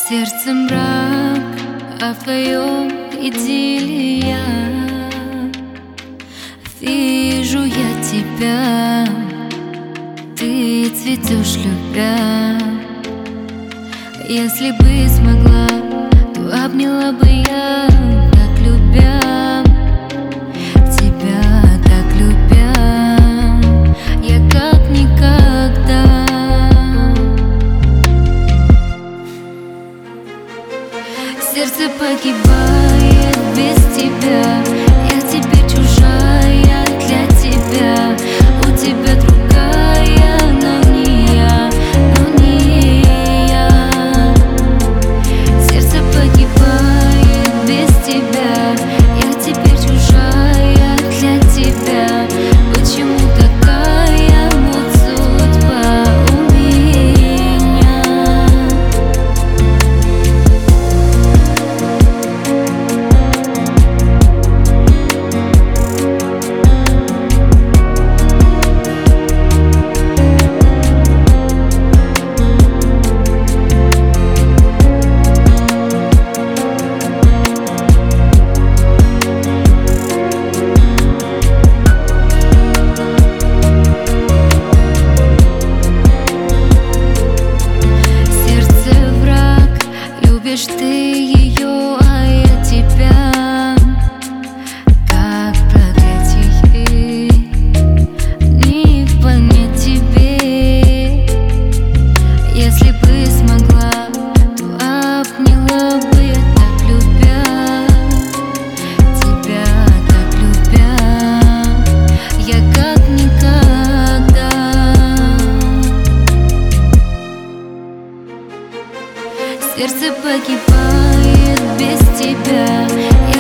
сердце мрак, а в твоем идиллия. Вижу я тебя, ты цветешь, любя. Если бы смогла, то обняла бы я, так любя. Тебя так любя, я как никогда. Сердце погибает без тебя. Я теперь чужая для тебя. У тебя другая, но не я, но не я. Сердце погибает без тебя. Я теперь чужая для тебя. Почему такая вот судьба у меня? Любишь ты ее, а я тебя. Как проклятие, не понять тебе. Если бы смогла, то обняла бы я, так любя. Тебя так любя, я как никогда. Сердце погибает без тебя.